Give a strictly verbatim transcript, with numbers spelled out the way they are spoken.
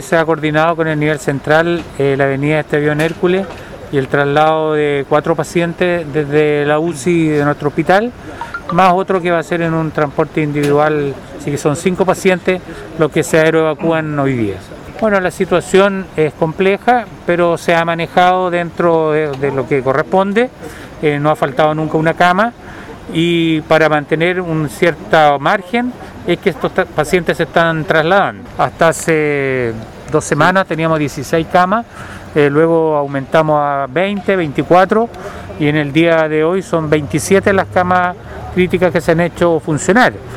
Se ha coordinado con el nivel central eh, la avenida Estevión Hércules y el traslado de cuatro pacientes desde la U C I de nuestro hospital, más otro que va a ser en un transporte individual, así que son cinco pacientes los que se aeroevacúan hoy día. Bueno, la situación es compleja, pero se ha manejado dentro de, de lo que corresponde, eh, no ha faltado nunca una cama, y para mantener un cierto margen es que estos pacientes se están trasladando. Hasta hace dos semanas teníamos dieciséis camas, eh, luego aumentamos a veinte, veinticuatro y en el día de hoy son veintisiete las camas críticas que se han hecho funcionar.